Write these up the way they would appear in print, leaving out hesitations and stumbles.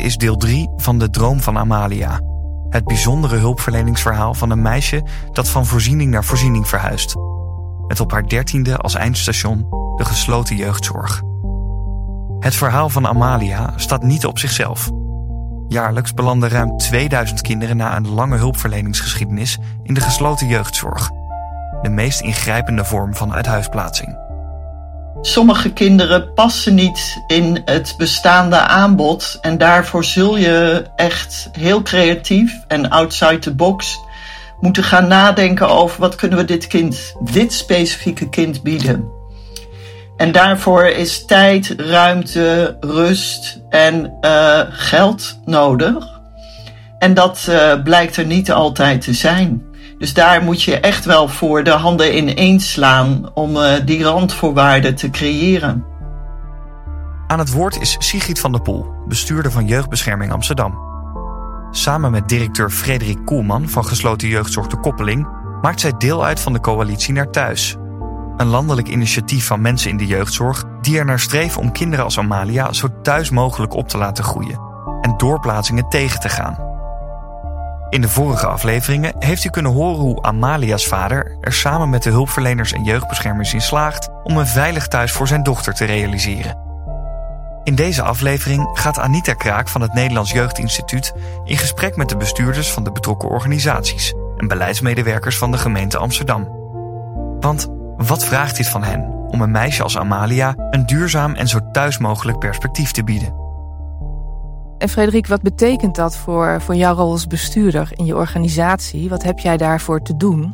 is deel 3 van De Droom van Amalia. Het bijzondere hulpverleningsverhaal van een meisje dat van voorziening naar voorziening verhuist. Met op haar 13e als eindstation de gesloten jeugdzorg. Het verhaal van Amalia staat niet op zichzelf. Jaarlijks belanden ruim 2000 kinderen na een lange hulpverleningsgeschiedenis in de gesloten jeugdzorg. De meest ingrijpende vorm van uithuisplaatsing. Sommige kinderen passen niet in het bestaande aanbod en daarvoor zul je echt heel creatief en outside the box moeten gaan nadenken over wat kunnen we dit specifieke kind bieden. En daarvoor is tijd, ruimte, rust en geld nodig. En dat blijkt er niet altijd te zijn. Dus daar moet je echt wel voor de handen ineens slaan om die randvoorwaarden te creëren. Aan het woord is Sigrid van der Poel, bestuurder van Jeugdbescherming Amsterdam. Samen met directeur Frederik Koelman van Gesloten Jeugdzorg De Koppeling maakt zij deel uit van de coalitie Naar Thuis. Een landelijk initiatief van mensen in de jeugdzorg die er naar streven om kinderen als Amalia zo thuis mogelijk op te laten groeien en doorplaatsingen tegen te gaan. In de vorige afleveringen heeft u kunnen horen hoe Amalia's vader er samen met de hulpverleners en jeugdbeschermers in slaagt om een veilig thuis voor zijn dochter te realiseren. In deze aflevering gaat Anita Kraak van het Nederlands Jeugdinstituut in gesprek met de bestuurders van de betrokken organisaties en beleidsmedewerkers van de gemeente Amsterdam. Want wat vraagt dit van hen om een meisje als Amalia een duurzaam en zo thuis mogelijk perspectief te bieden? En Frederik, wat betekent dat voor jouw rol als bestuurder in je organisatie? Wat heb jij daarvoor te doen?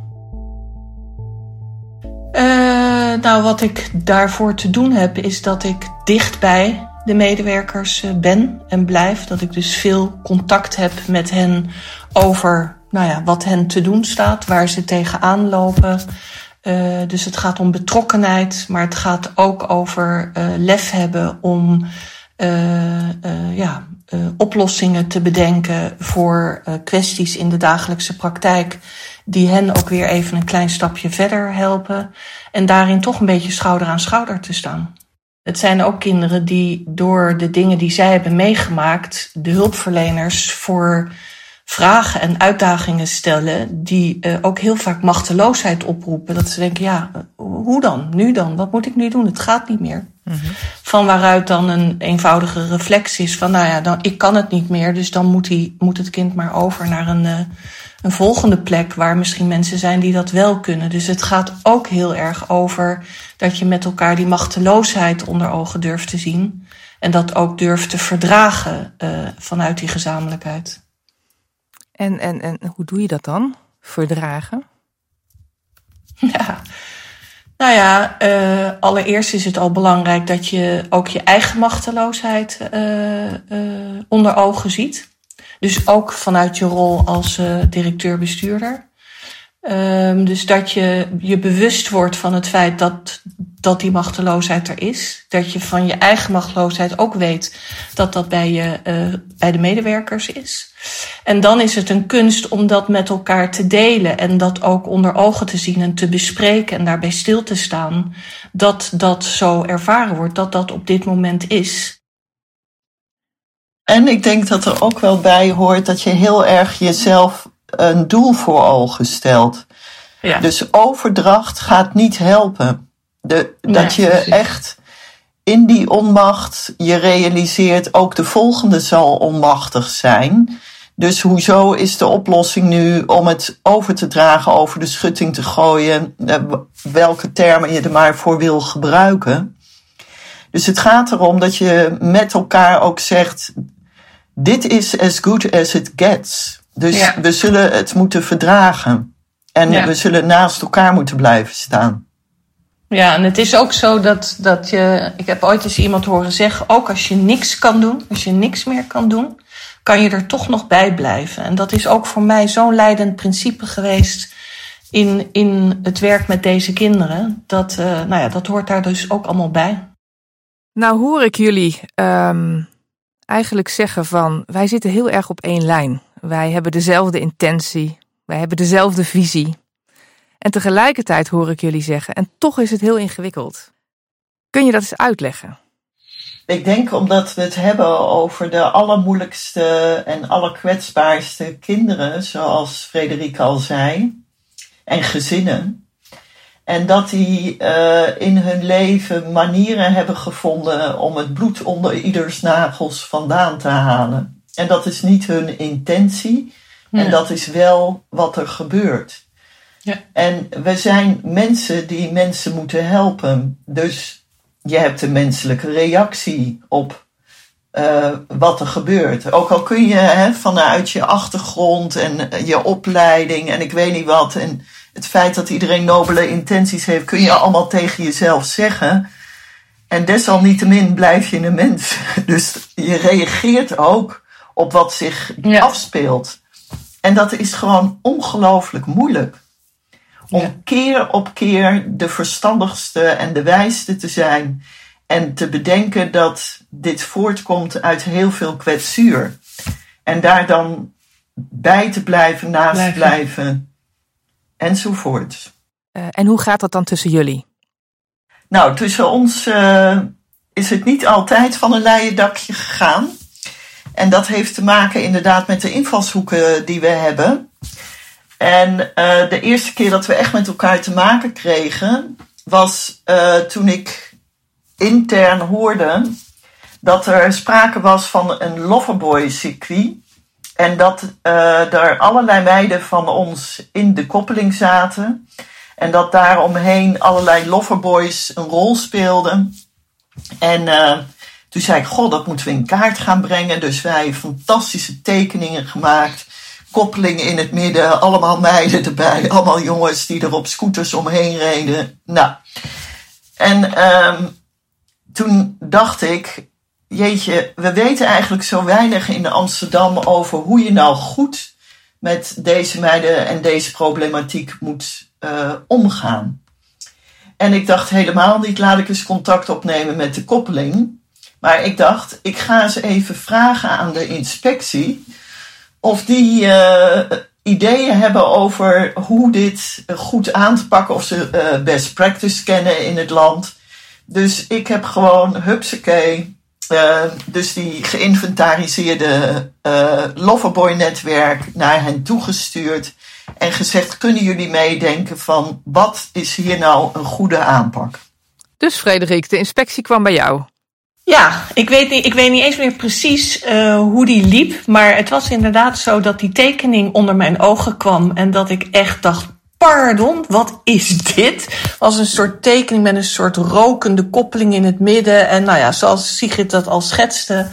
Wat ik daarvoor te doen heb, is dat ik dicht bij de medewerkers ben en blijf. Dat ik dus veel contact heb met hen over wat hen te doen staat, waar ze tegenaan lopen. Dus het gaat om betrokkenheid, maar het gaat ook over lef hebben om oplossingen te bedenken voor kwesties in de dagelijkse praktijk die hen ook weer even een klein stapje verder helpen en daarin toch een beetje schouder aan schouder te staan. Het zijn ook kinderen die door de dingen die zij hebben meegemaakt de hulpverleners voor vragen en uitdagingen stellen die ook heel vaak machteloosheid oproepen. Dat ze denken, hoe dan? Nu dan? Wat moet ik nu doen? Het gaat niet meer. Mm-hmm. Van waaruit dan een eenvoudige reflex is van, ik kan het niet meer, dus dan moet het kind maar over naar een volgende plek waar misschien mensen zijn die dat wel kunnen. Dus het gaat ook heel erg over dat je met elkaar die machteloosheid onder ogen durft te zien en dat ook durft te verdragen vanuit die gezamenlijkheid. En hoe doe je dat dan? Verdragen? Allereerst is het al belangrijk dat je ook je eigen machteloosheid onder ogen ziet. Dus ook vanuit je rol als directeur-bestuurder. Dus dat je bewust wordt van het feit dat die machteloosheid er is. Dat je van je eigen machteloosheid ook weet dat bij de medewerkers is. En dan is het een kunst om dat met elkaar te delen en dat ook onder ogen te zien en te bespreken en daarbij stil te staan. Dat zo ervaren wordt, dat op dit moment is. En ik denk dat er ook wel bij hoort dat je heel erg jezelf een doel voor ogen stelt. Ja. Dus overdracht gaat niet helpen. Dat je echt in die onmacht je realiseert, ook de volgende zal onmachtig zijn. Dus hoezo is de oplossing nu om het over te dragen, over de schutting te gooien, welke termen je er maar voor wil gebruiken. Dus het gaat erom dat je met elkaar ook zegt, dit is as good as it gets. Dus we zullen het moeten verdragen. En we zullen naast elkaar moeten blijven staan. Ja, en het is ook zo dat je... Ik heb ooit eens iemand horen zeggen, ook als je niks kan doen, als je niks meer kan doen, kan je er toch nog bij blijven. En dat is ook voor mij zo'n leidend principe geweest in het werk met deze kinderen. Dat hoort daar dus ook allemaal bij. Nou hoor ik jullie eigenlijk zeggen van, wij zitten heel erg op één lijn. Wij hebben dezelfde intentie, wij hebben dezelfde visie. En tegelijkertijd hoor ik jullie zeggen, en toch is het heel ingewikkeld. Kun je dat eens uitleggen? Ik denk omdat we het hebben over de allermoeilijkste en allerkwetsbaarste kinderen, zoals Frederik al zei, en gezinnen. En dat die in hun leven manieren hebben gevonden om het bloed onder ieders nagels vandaan te halen. En dat is niet hun intentie. Ja. En dat is wel wat er gebeurt. Ja. En we zijn mensen die mensen moeten helpen. Dus je hebt een menselijke reactie op wat er gebeurt. Ook al kun je vanuit je achtergrond en je opleiding en ik weet niet wat... en het feit dat iedereen nobele intenties heeft, kun je allemaal tegen jezelf zeggen. En desalniettemin blijf je een mens. Dus je reageert ook op wat zich afspeelt. En dat is gewoon ongelooflijk moeilijk. Om keer op keer de verstandigste en de wijste te zijn. En te bedenken dat dit voortkomt uit heel veel kwetsuur. En daar dan bij te blijven, naast blijven. Enzovoort. En hoe gaat dat dan tussen jullie? Nou, tussen ons is het niet altijd van een leien dakje gegaan. En dat heeft te maken inderdaad met de invalshoeken die we hebben. En de eerste keer dat we echt met elkaar te maken kregen, was toen ik intern hoorde dat er sprake was van een loverboy-circuit. En dat er allerlei meiden van ons in de koppeling zaten. En dat daaromheen allerlei loverboys een rol speelden. En toen zei ik, goh, dat moeten we in kaart gaan brengen. Dus wij fantastische tekeningen gemaakt. Koppeling in het midden, allemaal meiden erbij. Allemaal jongens die er op scooters omheen reden. Nou, en toen dacht ik, jeetje, we weten eigenlijk zo weinig in Amsterdam over hoe je nou goed met deze meiden en deze problematiek moet omgaan. En ik dacht helemaal niet, laat ik eens contact opnemen met de koppeling. Maar ik dacht, ik ga eens even vragen aan de inspectie of die ideeën hebben over hoe dit goed aan te pakken, of ze best practice kennen in het land. Dus ik heb gewoon, hupsakee, dus die geïnventariseerde Loverboy-netwerk naar hen toegestuurd en gezegd, kunnen jullie meedenken van wat is hier nou een goede aanpak? Dus Frederik, de inspectie kwam bij jou. Ja, ik weet niet eens meer precies hoe die liep, maar het was inderdaad zo dat die tekening onder mijn ogen kwam en dat ik echt dacht, pardon, wat is dit? Het was een soort tekening met een soort rokende koppeling in het midden en nou ja, zoals Sigrid dat al schetste.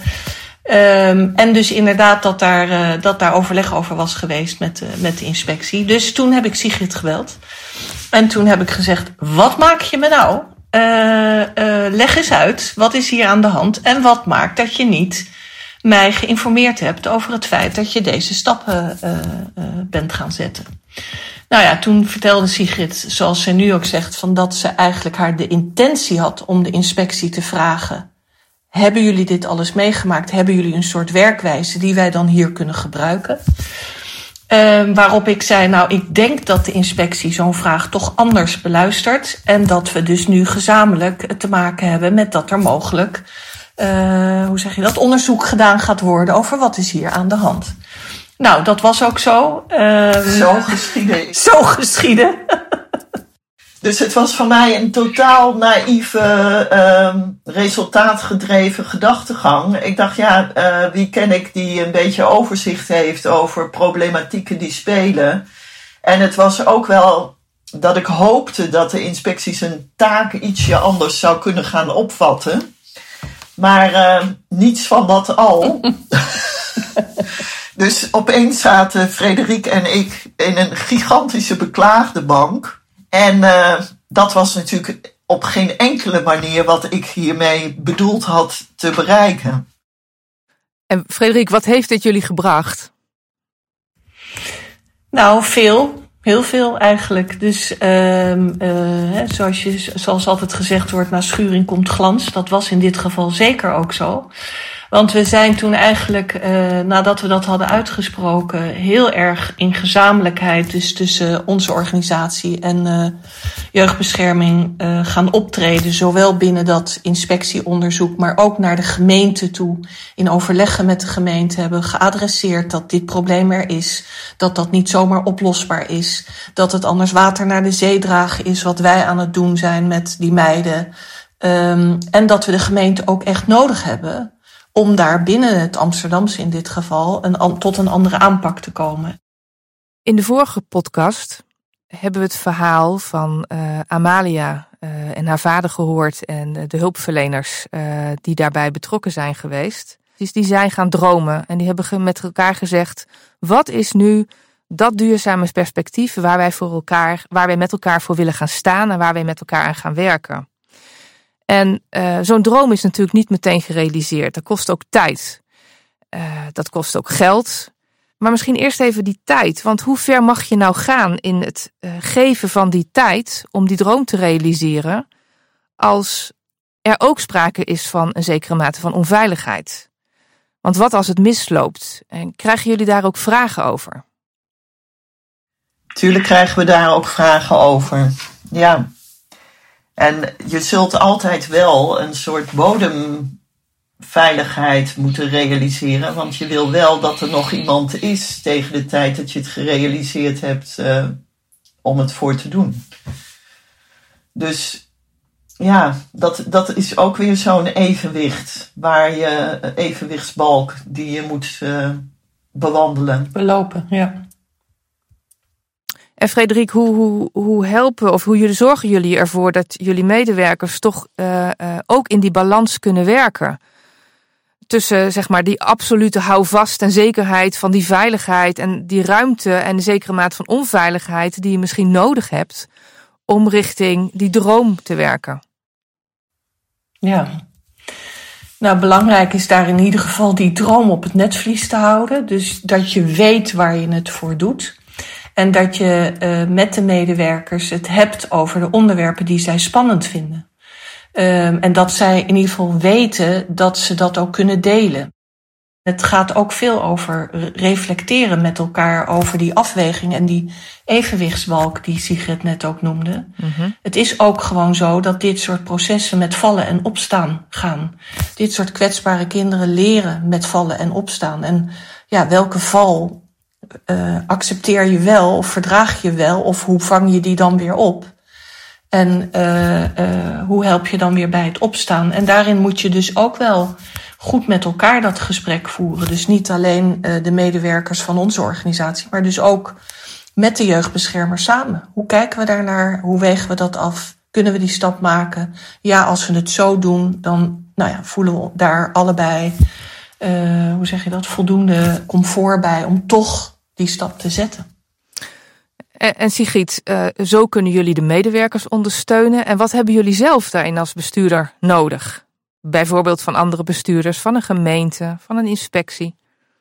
En dus inderdaad dat daar overleg over was geweest met de inspectie. Dus toen heb ik Sigrid gebeld en toen heb ik gezegd, wat maak je me nou? Leg eens uit, wat is hier aan de hand en wat maakt dat je niet mij geïnformeerd hebt over het feit dat je deze stappen bent gaan zetten. Nou ja, toen vertelde Sigrid, zoals zij nu ook zegt, van dat ze eigenlijk haar de intentie had om de inspectie te vragen, hebben jullie dit alles meegemaakt? Hebben jullie een soort werkwijze die wij dan hier kunnen gebruiken? Waarop ik zei, nou, ik denk dat de inspectie zo'n vraag toch anders beluistert. En dat we dus nu gezamenlijk te maken hebben met dat er mogelijk, onderzoek gedaan gaat worden over wat is hier aan de hand. Nou, dat was ook zo. Zo geschieden. Zo geschieden. Dus het was voor mij een totaal naïeve, resultaatgedreven gedachtegang. Ik dacht, ja, wie ken ik die een beetje overzicht heeft over problematieken die spelen. En het was ook wel dat ik hoopte dat de inspectie zijn taak ietsje anders zou kunnen gaan opvatten. Maar niets van dat al. Dus opeens zaten Frederik en ik in een gigantische beklaagde bank. En dat was natuurlijk op geen enkele manier wat ik hiermee bedoeld had te bereiken. En Frederik, wat heeft dit jullie gebracht? Nou, veel. Heel veel eigenlijk. Dus zoals altijd gezegd wordt, na schuring komt glans. Dat was in dit geval zeker ook zo. Want we zijn toen eigenlijk, nadat we dat hadden uitgesproken, heel erg in gezamenlijkheid, dus tussen onze organisatie en jeugdbescherming, gaan optreden. Zowel binnen dat inspectieonderzoek, maar ook naar de gemeente toe. In overleggen met de gemeente hebben we geadresseerd dat dit probleem er is. Dat dat niet zomaar oplosbaar is. Dat het anders water naar de zee dragen is, wat wij aan het doen zijn met die meiden. En dat we de gemeente ook echt nodig hebben om daar binnen het Amsterdamse in dit geval tot een andere aanpak te komen. In de vorige podcast hebben we het verhaal van Amalia en haar vader gehoord en de hulpverleners die daarbij betrokken zijn geweest. Dus die zijn gaan dromen en die hebben met elkaar gezegd: wat is nu dat duurzame perspectief waar wij met elkaar voor willen gaan staan en waar wij met elkaar aan gaan werken? En zo'n droom is natuurlijk niet meteen gerealiseerd. Dat kost ook tijd. Dat kost ook geld. Maar misschien eerst even die tijd. Want hoe ver mag je nou gaan in het geven van die tijd om die droom te realiseren, als er ook sprake is van een zekere mate van onveiligheid? Want wat als het misloopt? En krijgen jullie daar ook vragen over? Tuurlijk krijgen we daar ook vragen over. Ja. En je zult altijd wel een soort bodemveiligheid moeten realiseren. Want je wil wel dat er nog iemand is tegen de tijd dat je het gerealiseerd hebt om het voor te doen. Dus ja, dat is ook weer zo'n evenwicht. Evenwichtsbalk die je moet bewandelen. Belopen, ja. En Frederik, hoe helpen of hoe zorgen jullie ervoor dat jullie medewerkers toch ook in die balans kunnen werken? Tussen zeg maar die absolute houvast en zekerheid van die veiligheid en die ruimte en de zekere mate van onveiligheid die je misschien nodig hebt om richting die droom te werken. Ja. Nou, belangrijk is daar in ieder geval die droom op het netvlies te houden. Dus dat je weet waar je het voor doet. En dat je met de medewerkers het hebt over de onderwerpen die zij spannend vinden. En dat zij in ieder geval weten dat ze dat ook kunnen delen. Het gaat ook veel over reflecteren met elkaar over die afweging en die evenwichtsbalk die Sigrid net ook noemde. Mm-hmm. Het is ook gewoon zo dat dit soort processen met vallen en opstaan gaan. Dit soort kwetsbare kinderen leren met vallen en opstaan. En ja, welke val accepteer je wel of verdraag je wel of hoe vang je die dan weer op? En hoe help je dan weer bij het opstaan? En daarin moet je dus ook wel goed met elkaar dat gesprek voeren. Dus niet alleen de medewerkers van onze organisatie, maar dus ook met de jeugdbeschermer samen. Hoe kijken we daarnaar? Hoe wegen we dat af? Kunnen we die stap maken? Ja, als we het zo doen, dan voelen we daar allebei voldoende comfort bij om toch die stap te zetten. En Sigrid, zo kunnen jullie de medewerkers ondersteunen. En wat hebben jullie zelf daarin als bestuurder nodig? Bijvoorbeeld van andere bestuurders, van een gemeente, van een inspectie?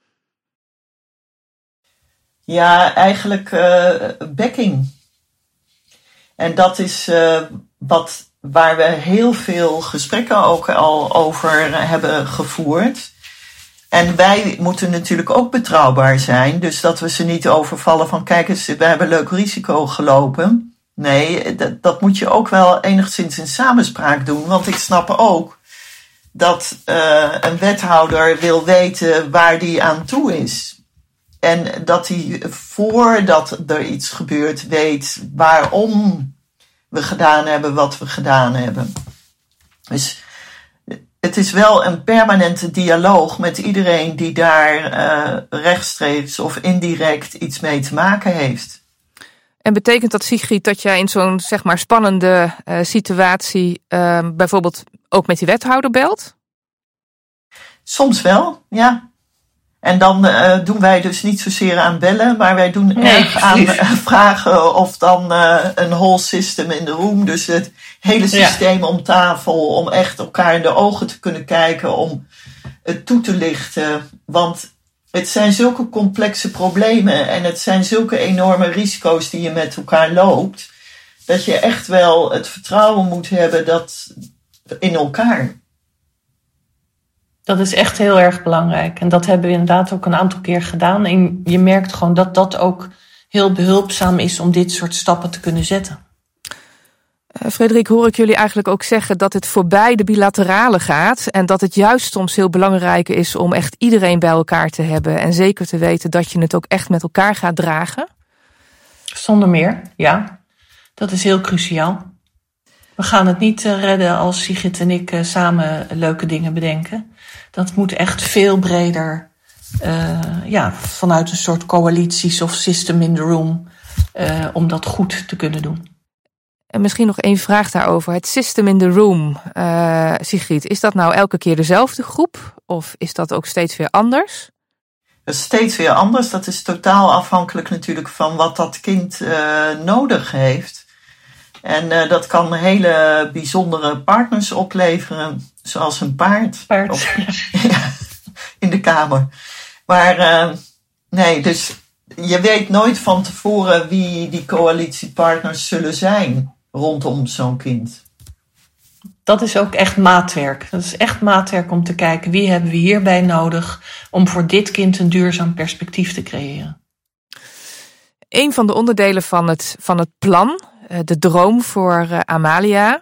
Ja, eigenlijk backing. En dat is waar we heel veel gesprekken ook al over hebben gevoerd. En wij moeten natuurlijk ook betrouwbaar zijn. Dus dat we ze niet overvallen van kijk eens, we hebben leuk risico gelopen. Nee, dat moet je ook wel enigszins in samenspraak doen. Want ik snap ook dat een wethouder wil weten waar die aan toe is. En dat hij voordat er iets gebeurt weet waarom we gedaan hebben wat we gedaan hebben. Dus het is wel een permanente dialoog met iedereen die daar rechtstreeks of indirect iets mee te maken heeft. En betekent dat, Sigrid, dat jij in zo'n spannende situatie bijvoorbeeld ook met die wethouder belt? Soms wel, ja. En dan doen wij dus niet zozeer aan bellen, maar wij doen erg aan vragen of dan een whole system in the room. Dus het hele systeem om tafel, om echt elkaar in de ogen te kunnen kijken, om het toe te lichten. Want het zijn zulke complexe problemen en het zijn zulke enorme risico's die je met elkaar loopt, dat je echt wel het vertrouwen moet hebben in elkaar. Dat is echt heel erg belangrijk. En dat hebben we inderdaad ook een aantal keer gedaan. En je merkt gewoon dat dat ook heel behulpzaam is om dit soort stappen te kunnen zetten. Frederik, hoor ik jullie eigenlijk ook zeggen dat het voorbij de bilaterale gaat en dat het juist soms heel belangrijk is om echt iedereen bij elkaar te hebben en zeker te weten dat je het ook echt met elkaar gaat dragen? Zonder meer, ja. Dat is heel cruciaal. We gaan het niet redden als Sigrid en ik samen leuke dingen bedenken. Dat moet echt veel breder, vanuit een soort coalities of system in the room, om dat goed te kunnen doen. En misschien nog één vraag daarover. Het system in the room, Sigrid, is dat nou elke keer dezelfde groep? Of is dat ook steeds weer anders? Dat is steeds weer anders. Dat is totaal afhankelijk natuurlijk van wat dat kind nodig heeft. En dat kan hele bijzondere partners opleveren, zoals een paard. In de kamer. Maar nee, dus je weet nooit van tevoren wie die coalitiepartners zullen zijn rondom zo'n kind. Dat is ook echt maatwerk. Dat is echt maatwerk om te kijken wie hebben we hierbij nodig om voor dit kind een duurzaam perspectief te creëren. Een van de onderdelen van het plan, de droom voor Amalia,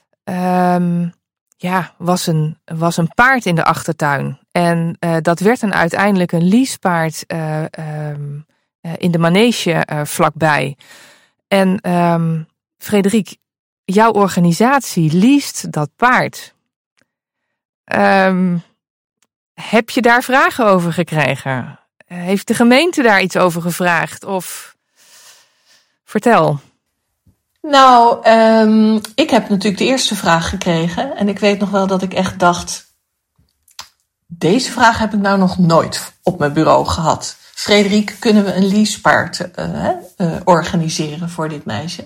was een paard in de achtertuin. En dat werd dan uiteindelijk een leasepaard in de manege vlakbij. En Frederik, jouw organisatie leest dat paard. Heb je daar vragen over gekregen? Heeft de gemeente daar iets over gevraagd? Of vertel. Nou, ik heb natuurlijk de eerste vraag gekregen. En ik weet nog wel dat ik echt dacht, deze vraag heb ik nou nog nooit op mijn bureau gehad. Frederik, kunnen we een leasepaard organiseren voor dit meisje?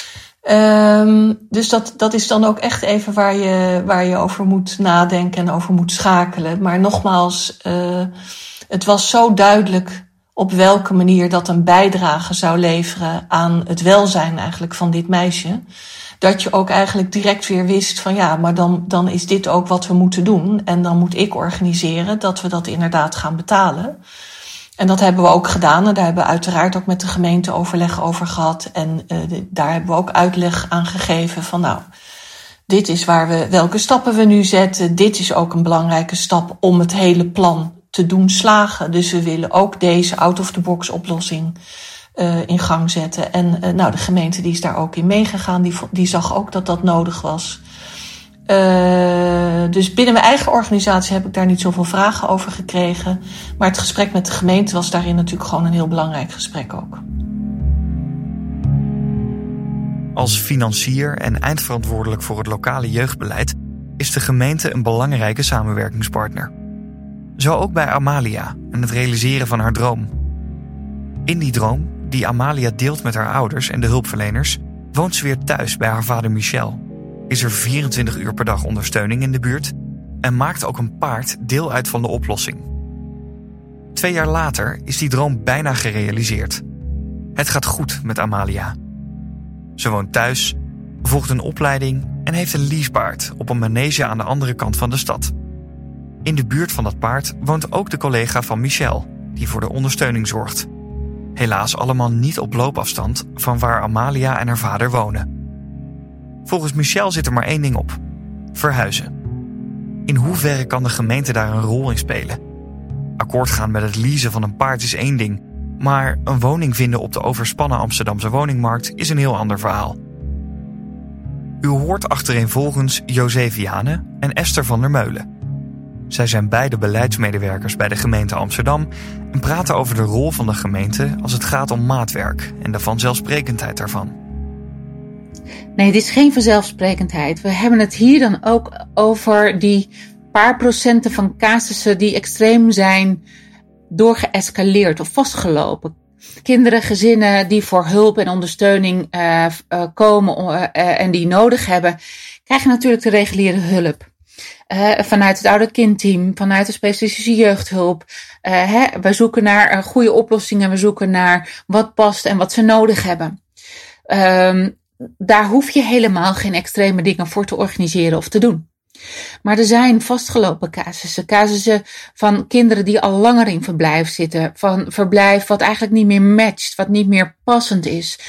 Dus dat is dan ook echt even waar je over moet nadenken en over moet schakelen. Maar nogmaals, het was zo duidelijk op welke manier dat een bijdrage zou leveren aan het welzijn eigenlijk van dit meisje. Dat je ook eigenlijk direct weer wist van ja, maar dan is dit ook wat we moeten doen. En dan moet ik organiseren dat we dat inderdaad gaan betalen. En dat hebben we ook gedaan. En daar hebben we uiteraard ook met de gemeente overleg over gehad. En daar hebben we ook uitleg aan gegeven van nou, dit is welke stappen we nu zetten. Dit is ook een belangrijke stap om het hele plan te doen slagen. Dus we willen ook deze out-of-the-box oplossing in gang zetten. En de gemeente die is daar ook in meegegaan. Die zag ook dat dat nodig was. Dus binnen mijn eigen organisatie heb ik daar niet zoveel vragen over gekregen. Maar het gesprek met de gemeente was daarin natuurlijk gewoon een heel belangrijk gesprek ook. Als financier en eindverantwoordelijk voor het lokale jeugdbeleid is de gemeente een belangrijke samenwerkingspartner. Zo ook bij Amalia en het realiseren van haar droom. In die droom, die Amalia deelt met haar ouders en de hulpverleners, woont ze weer thuis bij haar vader Michel. Is er 24 uur per dag ondersteuning in de buurt en maakt ook een paard deel uit van de oplossing. 2 jaar later is die droom bijna gerealiseerd. Het gaat goed met Amalia. Ze woont thuis, volgt een opleiding en heeft een leasepaard op een manege aan de andere kant van de stad. In de buurt van dat paard woont ook de collega van Michel, die voor de ondersteuning zorgt. Helaas allemaal niet op loopafstand van waar Amalia en haar vader wonen. Volgens Michel zit er maar 1 ding op: verhuizen. In hoeverre kan de gemeente daar een rol in spelen? Akkoord gaan met het leasen van een paard is 1 ding, maar een woning vinden op de overspannen Amsterdamse woningmarkt is een heel ander verhaal. U hoort achtereenvolgens José Viane en Esther van der Meulen. Zij zijn beide beleidsmedewerkers bij de gemeente Amsterdam en praten over de rol van de gemeente als het gaat om maatwerk en de vanzelfsprekendheid daarvan. Nee, dit is geen vanzelfsprekendheid. We hebben het hier dan ook over die paar procenten van casussen die extreem zijn doorgeëscaleerd of vastgelopen. Kinderen, gezinnen die voor hulp en ondersteuning komen en die nodig hebben, krijgen natuurlijk de reguliere hulp. Vanuit het oude kindteam, vanuit de specialistische jeugdhulp. We zoeken naar goede oplossingen, we zoeken naar wat past en wat ze nodig hebben. Daar hoef je helemaal geen extreme dingen voor te organiseren of te doen. Maar er zijn vastgelopen casussen van kinderen die al langer in verblijf zitten, van verblijf wat eigenlijk niet meer matcht, wat niet meer passend is.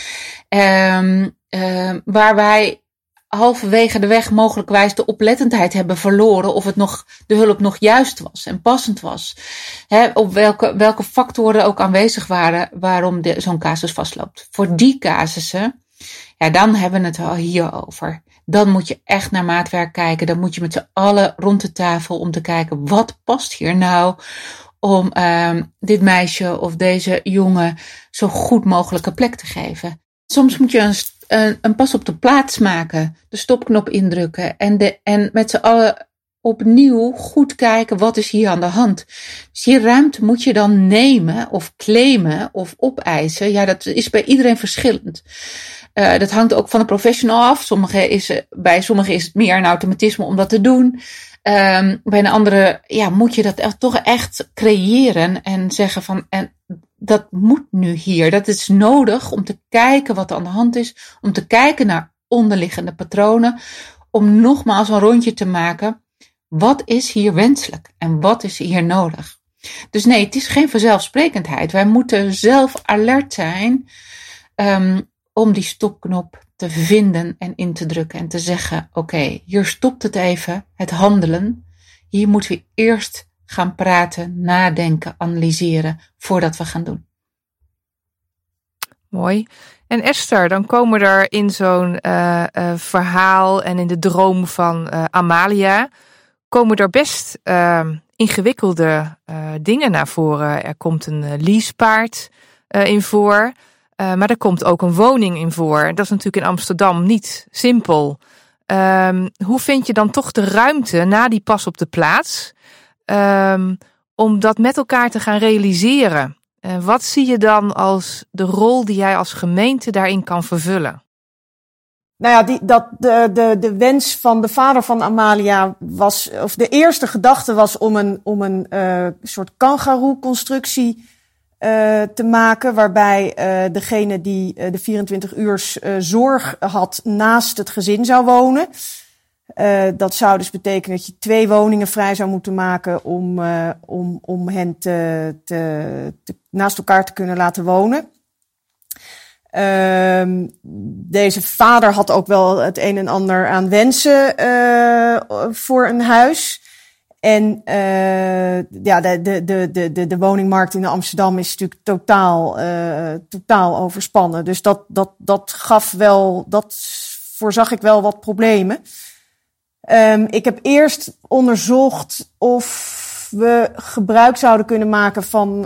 Waar wij halverwege de weg mogelijkwijs de oplettendheid hebben verloren of de hulp nog juist was en passend was. Op welke factoren ook aanwezig waren waarom zo'n casus vastloopt. Voor die casussen, dan hebben we het al hier over. Dan moet je echt naar maatwerk kijken. Dan moet je met z'n allen rond de tafel om te kijken wat past hier nou om dit meisje of deze jongen zo goed mogelijke plek te geven. Soms moet je een pas op de plaats maken, de stopknop indrukken en met z'n allen opnieuw goed kijken wat is hier aan de hand. Dus die ruimte moet je dan nemen of claimen of opeisen. Ja, dat is bij iedereen verschillend. Dat hangt ook van de professional af. Bij sommigen is het meer een automatisme om dat te doen. Bij een andere moet je dat toch echt creëren en zeggen van en dat moet nu hier. Dat is nodig om te kijken wat er aan de hand is. Om te kijken naar onderliggende patronen. Om nogmaals een rondje te maken. Wat is hier wenselijk? En wat is hier nodig? Dus nee, het is geen vanzelfsprekendheid. Wij moeten zelf alert zijn om die stopknop te vinden en in te drukken. En te zeggen, oké, hier stopt het even, het handelen. Hier moeten we eerst gaan praten, nadenken, analyseren voordat we gaan doen. Mooi. En Esther, dan komen er in zo'n verhaal en in de droom van Amalia, komen er best ingewikkelde dingen naar voren. Er komt een leasepaard in voor, maar er komt ook een woning in voor. Dat is natuurlijk in Amsterdam niet simpel. Hoe vind je dan toch de ruimte na die pas op de plaats om dat met elkaar te gaan realiseren? Wat zie je dan als de rol die jij als gemeente daarin kan vervullen? Nou ja, de wens van de vader van Amalia was, of de eerste gedachte was om een soort kangoeroe-constructie te maken, waarbij degene die de 24 uur zorg had naast het gezin zou wonen. Dat zou dus betekenen dat je 2 woningen vrij zou moeten maken om hen naast elkaar te kunnen laten wonen. Deze vader had ook wel het een en ander aan wensen voor een huis. En de woningmarkt in Amsterdam is natuurlijk totaal overspannen. Dus dat voorzag ik wel wat problemen. Ik heb eerst onderzocht of we gebruik zouden kunnen maken van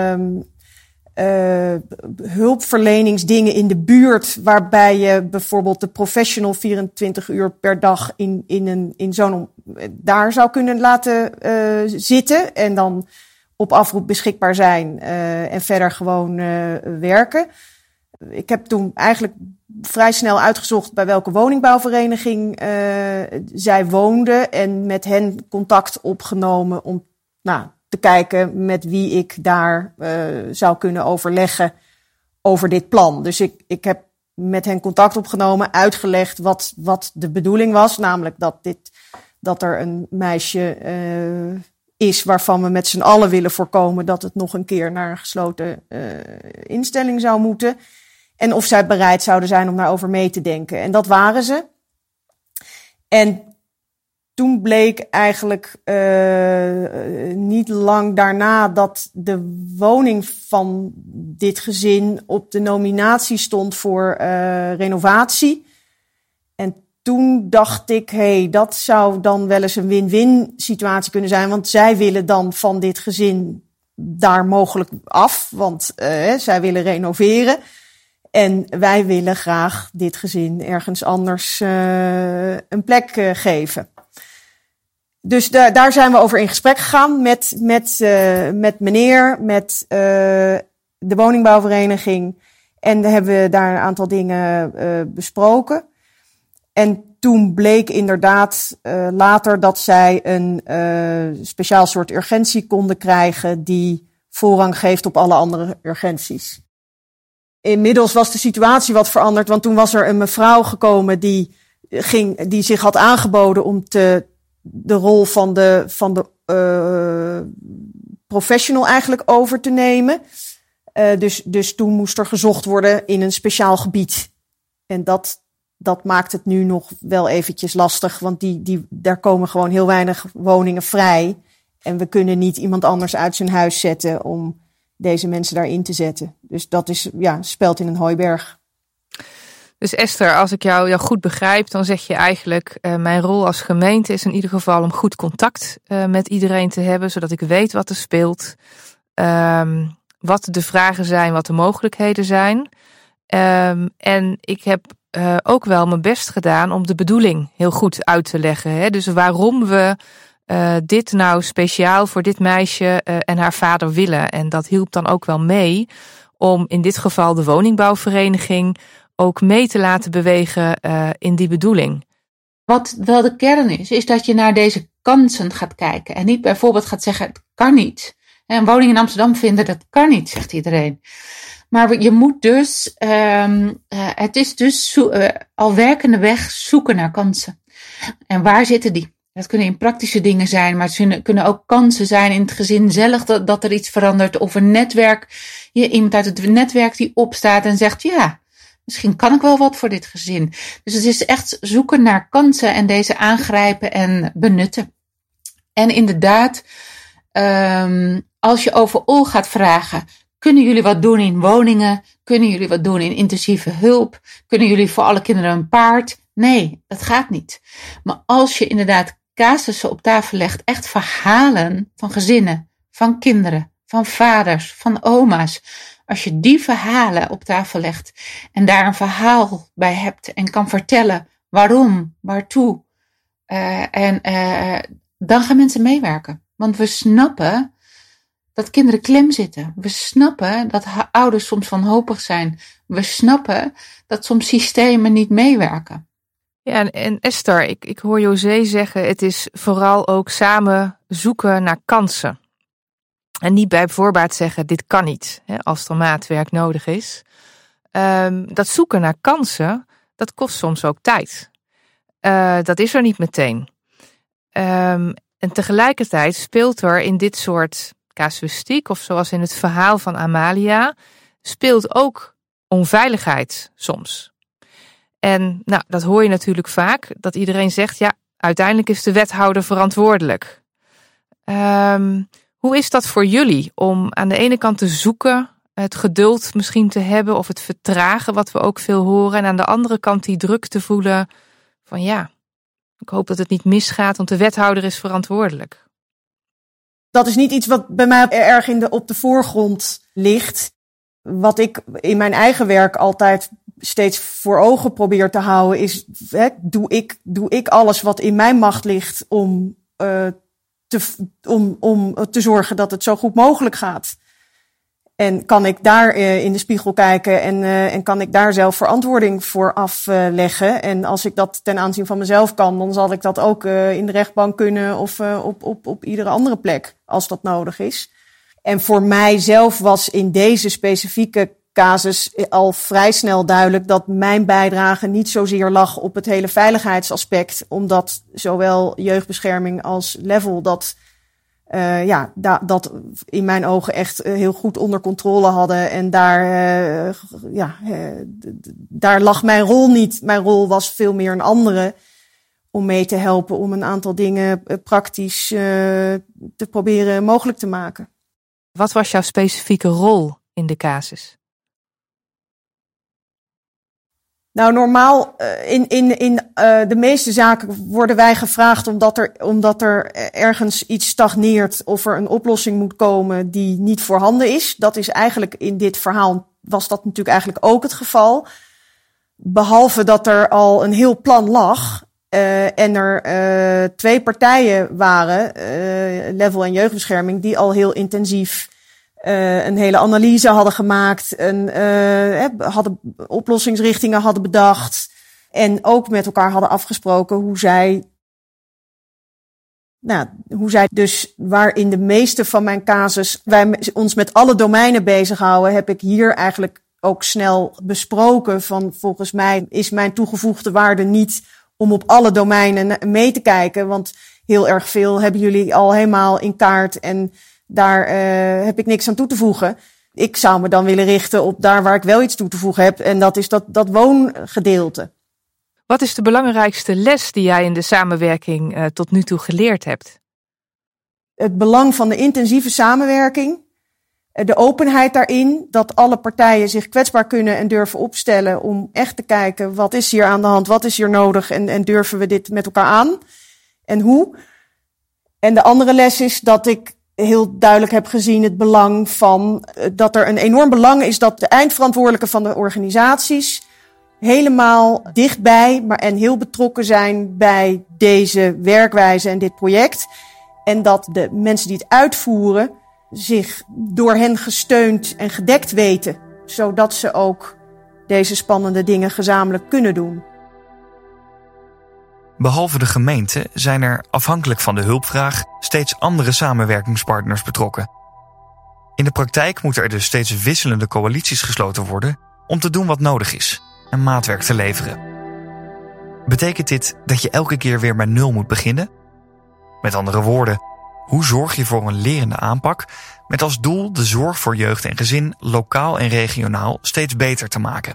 hulpverleningsdingen in de buurt, waarbij je bijvoorbeeld de professional 24 uur per dag in zo'n daar zou kunnen laten zitten en dan op afroep beschikbaar zijn en verder gewoon werken. Ik heb toen eigenlijk vrij snel uitgezocht bij welke woningbouwvereniging zij woonde en met hen contact opgenomen om te kijken met wie ik daar zou kunnen overleggen over dit plan. Dus ik heb met hen contact opgenomen, uitgelegd wat de bedoeling was, namelijk dat er een meisje is waarvan we met z'n allen willen voorkomen dat het nog een keer naar een gesloten instelling zou moeten. En of zij bereid zouden zijn om daarover mee te denken. En dat waren ze. En toen bleek eigenlijk niet lang daarna dat de woning van dit gezin op de nominatie stond voor renovatie. En toen dacht ik, dat zou dan wel eens een win-win situatie kunnen zijn. Want zij willen dan van dit gezin daar mogelijk af. Want zij willen renoveren. En wij willen graag dit gezin ergens anders een plek geven. Dus daar zijn we over in gesprek gegaan met meneer, met de woningbouwvereniging. En we hebben daar een aantal dingen besproken. En toen bleek inderdaad later dat zij een speciaal soort urgentie konden krijgen die voorrang geeft op alle andere urgenties. Inmiddels was de situatie wat veranderd, want toen was er een mevrouw gekomen die zich had aangeboden om te de rol van de professional eigenlijk over te nemen. Dus toen moest er gezocht worden in een speciaal gebied. En dat maakt het nu nog wel eventjes lastig, want daar komen gewoon heel weinig woningen vrij. En we kunnen niet iemand anders uit zijn huis zetten om deze mensen daarin te zetten. Dus dat is speld in een hooiberg. Dus Esther, als ik jou goed begrijp, dan zeg je eigenlijk, mijn rol als gemeente is in ieder geval om goed contact met iedereen te hebben, zodat ik weet wat er speelt, wat de vragen zijn, wat de mogelijkheden zijn. En ik heb ook wel mijn best gedaan om de bedoeling heel goed uit te leggen. Hè? Dus waarom we dit nou speciaal voor dit meisje en haar vader willen. En dat hielp dan ook wel mee om in dit geval de woningbouwvereniging ook mee te laten bewegen in die bedoeling. Wat wel de kern is dat je naar deze kansen gaat kijken. En niet bijvoorbeeld gaat zeggen, het kan niet. Een woning in Amsterdam vinden, dat kan niet, zegt iedereen. Maar je moet dus, het is dus al werkende weg zoeken naar kansen. En waar zitten die? Dat kunnen in praktische dingen zijn, maar het kunnen ook kansen zijn in het gezin zelf dat er iets verandert. Of een netwerk, iemand uit het netwerk die opstaat en zegt, ja, misschien kan ik wel wat voor dit gezin. Dus het is echt zoeken naar kansen en deze aangrijpen en benutten. En inderdaad, als je overal gaat vragen, kunnen jullie wat doen in woningen? Kunnen jullie wat doen in intensieve hulp? Kunnen jullie voor alle kinderen een paard? Nee, dat gaat niet. Maar als je inderdaad casussen op tafel legt, echt verhalen van gezinnen, van kinderen, van vaders, van oma's. Als je die verhalen op tafel legt en daar een verhaal bij hebt en kan vertellen waarom, waartoe, dan gaan mensen meewerken. Want we snappen dat kinderen klem zitten. We snappen dat ouders soms wanhopig zijn. We snappen dat soms systemen niet meewerken. Ja, en Esther, ik hoor José zeggen, het is vooral ook samen zoeken naar kansen. En niet bij voorbaat zeggen, dit kan niet, als er maatwerk nodig is. Dat zoeken naar kansen, dat kost soms ook tijd. Dat is er niet meteen. En tegelijkertijd speelt er in dit soort casuïstiek, of zoals in het verhaal van Amalia, speelt ook onveiligheid soms. En dat hoor je natuurlijk vaak, dat iedereen zegt, ja, uiteindelijk is de wethouder verantwoordelijk. Hoe is dat voor jullie om aan de ene kant te zoeken, het geduld misschien te hebben of het vertragen wat we ook veel horen, en aan de andere kant die druk te voelen van ja, ik hoop dat het niet misgaat, want de wethouder is verantwoordelijk. Dat is niet iets wat bij mij erg op de voorgrond ligt. Wat ik in mijn eigen werk altijd steeds voor ogen probeer te houden is, doe ik alles wat in mijn macht ligt om te zorgen dat het zo goed mogelijk gaat. En kan ik daar in de spiegel kijken en kan ik daar zelf verantwoording voor afleggen. En als ik dat ten aanzien van mezelf kan, dan zal ik dat ook in de rechtbank kunnen of op iedere andere plek als dat nodig is. En voor mijzelf was in deze specifieke casus al vrij snel duidelijk dat mijn bijdrage niet zozeer lag op het hele veiligheidsaspect, omdat zowel jeugdbescherming als Level dat in mijn ogen echt heel goed onder controle hadden. En daar lag mijn rol niet. Mijn rol was veel meer een andere, om mee te helpen om een aantal dingen praktisch te proberen mogelijk te maken. Wat was jouw specifieke rol in de Nou, normaal in de meeste zaken worden wij gevraagd omdat er ergens iets stagneert of er een oplossing moet komen die niet voorhanden is. Dat is eigenlijk in dit verhaal was dat natuurlijk eigenlijk ook het geval. Behalve dat er al een heel plan lag en er 2 partijen waren, Level en Jeugdbescherming, die al heel intensief een hele analyse hadden gemaakt, hadden oplossingsrichtingen hadden bedacht en ook met elkaar hadden afgesproken hoe zij dus, waar in de meeste van mijn casus wij ons met alle domeinen bezighouden, heb ik hier eigenlijk ook snel besproken van volgens mij is mijn toegevoegde waarde niet om op alle domeinen mee te kijken, want heel erg veel hebben jullie al helemaal in kaart en daar heb ik niks aan toe te voegen. Ik zou me dan willen richten op daar waar ik wel iets toe te voegen heb en dat is dat woongedeelte. Wat is de belangrijkste les die jij in de samenwerking tot nu toe geleerd hebt? Het belang van de intensieve samenwerking, de openheid daarin, dat alle partijen zich kwetsbaar kunnen en durven opstellen om echt te kijken wat is hier aan de hand, wat is hier nodig en durven we dit met elkaar aan en hoe. En de andere les is dat ik heel duidelijk heb gezien het belang van dat er een enorm belang is dat de eindverantwoordelijken van de organisaties helemaal dichtbij en heel betrokken zijn bij deze werkwijze en dit project. En dat de mensen die het uitvoeren zich door hen gesteund en gedekt weten, zodat ze ook deze spannende dingen gezamenlijk kunnen doen. Behalve de gemeente zijn er, afhankelijk van de hulpvraag, steeds andere samenwerkingspartners betrokken. In de praktijk moeten er dus steeds wisselende coalities gesloten worden om te doen wat nodig is en maatwerk te leveren. Betekent dit dat je elke keer weer bij nul moet beginnen? Met andere woorden, hoe zorg je voor een lerende aanpak met als doel de zorg voor jeugd en gezin lokaal en regionaal steeds beter te maken?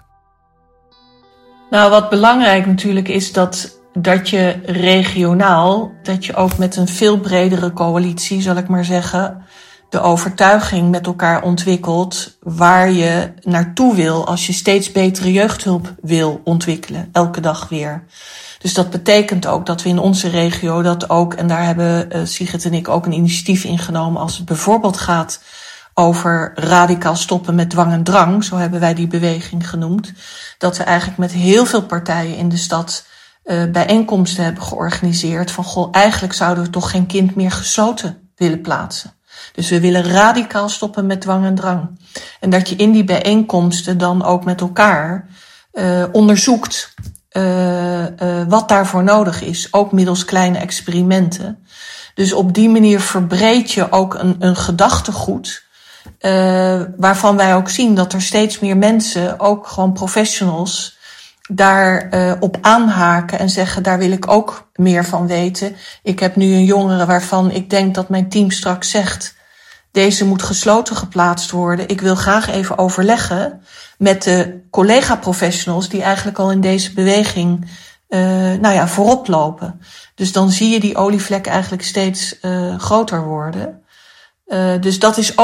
Nou, wat belangrijk natuurlijk is dat je regionaal, dat je ook met een veel bredere coalitie, zal ik maar zeggen, de overtuiging met elkaar ontwikkelt waar je naartoe wil als je steeds betere jeugdhulp wil ontwikkelen, elke dag weer. Dus dat betekent ook dat we in onze regio dat ook, en daar hebben Sigrid en ik ook een initiatief ingenomen als het bijvoorbeeld gaat over radicaal stoppen met dwang en drang, zo hebben wij die beweging genoemd, dat we eigenlijk met heel veel partijen in de stad bijeenkomsten hebben georganiseerd van eigenlijk zouden we toch geen kind meer gesloten willen plaatsen. Dus we willen radicaal stoppen met dwang en drang. En dat je in die bijeenkomsten dan ook met elkaar onderzoekt wat daarvoor nodig is, ook middels kleine experimenten. Dus op die manier verbreed je ook een gedachtegoed, waarvan wij ook zien dat er steeds meer mensen, ook gewoon professionals, daar op aanhaken en zeggen, daar wil ik ook meer van weten. Ik heb nu een jongere waarvan ik denk dat mijn team straks zegt, deze moet gesloten geplaatst worden. Ik wil graag even overleggen met de collega-professionals die eigenlijk al in deze beweging voorop lopen. Dus dan zie je die olievlek eigenlijk steeds groter worden. Dus dat is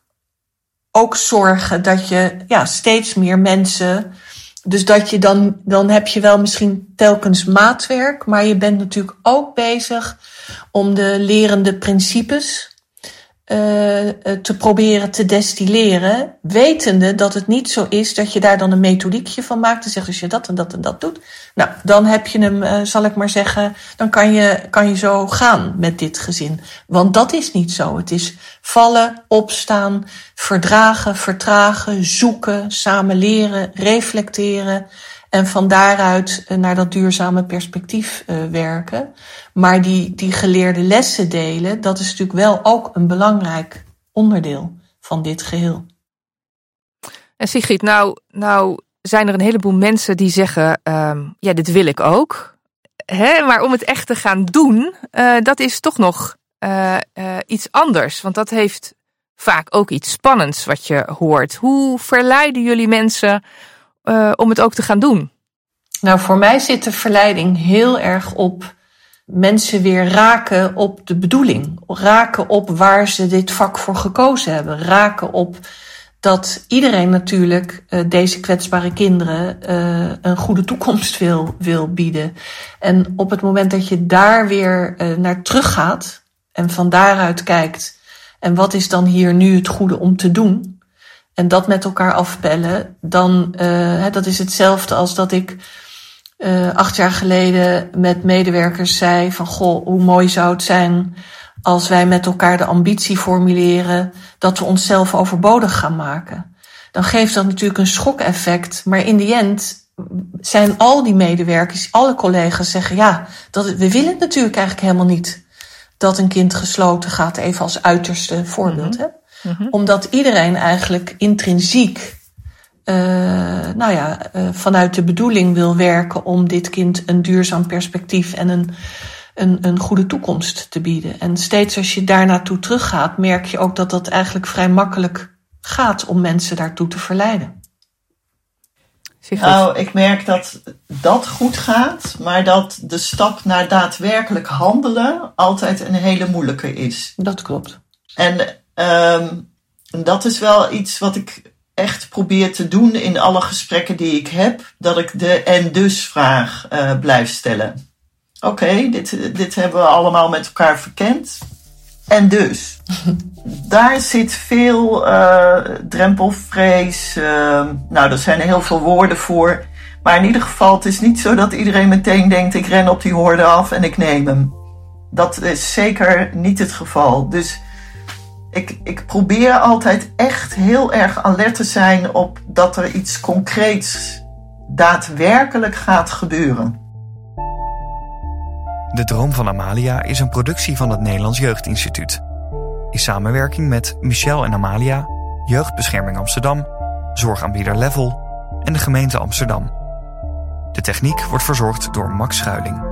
ook zorgen dat je steeds meer mensen. Dus dat je dan heb je wel misschien telkens maatwerk, maar je bent natuurlijk ook bezig om de lerende principes te proberen te destilleren, wetende dat het niet zo is dat je daar dan een methodiekje van maakt en zegt als je dat en dat en dat doet, nou dan heb je hem, zal ik maar zeggen, dan kan je zo gaan met dit gezin. Want dat is niet zo. Het is vallen, opstaan, verdragen, vertragen, zoeken, samen leren, reflecteren en van daaruit naar dat duurzame perspectief werken. Maar die geleerde lessen delen, dat is natuurlijk wel ook een belangrijk onderdeel van dit geheel. En Sigrid, nou zijn er een heleboel mensen die zeggen, dit wil ik ook. Maar om het echt te gaan doen, dat is toch nog iets anders. Want dat heeft vaak ook iets spannends wat je hoort. Hoe verleiden jullie mensen om het ook te gaan doen? Nou, voor mij zit de verleiding heel erg op mensen weer raken op de bedoeling. Raken op waar ze dit vak voor gekozen hebben. Raken op dat iedereen natuurlijk deze kwetsbare kinderen een goede toekomst wil bieden. En op het moment dat je daar weer naar terug gaat en van daaruit kijkt, en wat is dan hier nu het goede om te doen? En dat met elkaar afpellen, dan dat is hetzelfde als dat ik 8 jaar geleden met medewerkers zei van hoe mooi zou het zijn als wij met elkaar de ambitie formuleren dat we onszelf overbodig gaan maken. Dan geeft dat natuurlijk een schokeffect, maar in die end zijn al die medewerkers, alle collega's zeggen we willen het natuurlijk eigenlijk helemaal niet dat een kind gesloten gaat, even als uiterste voorbeeld. Mm-hmm. Mm-hmm. Omdat iedereen eigenlijk intrinsiek vanuit de bedoeling wil werken om dit kind een duurzaam perspectief en een goede toekomst te bieden. En steeds als je daar naartoe teruggaat, merk je ook dat dat eigenlijk vrij makkelijk gaat om mensen daartoe te verleiden. Nou, ik merk dat dat goed gaat, maar dat de stap naar daadwerkelijk handelen altijd een hele moeilijke is. Dat klopt. En dat is wel iets wat ik echt probeer te doen in alle gesprekken die ik heb. Dat ik de en dus vraag blijf stellen. Oké, dit hebben we allemaal met elkaar verkend. En dus. Daar zit veel drempelvrees. Er zijn heel veel woorden voor. Maar in ieder geval, het is niet zo dat iedereen meteen denkt, ik ren op die horde af en ik neem hem. Dat is zeker niet het geval. Dus ik probeer altijd echt heel erg alert te zijn op dat er iets concreets daadwerkelijk gaat gebeuren. De Droom van Amalia is een productie van het Nederlands Jeugdinstituut. In samenwerking met Michel en Amalia, Jeugdbescherming Amsterdam, Zorgaanbieder Level en de gemeente Amsterdam. De techniek wordt verzorgd door Max Schuiling.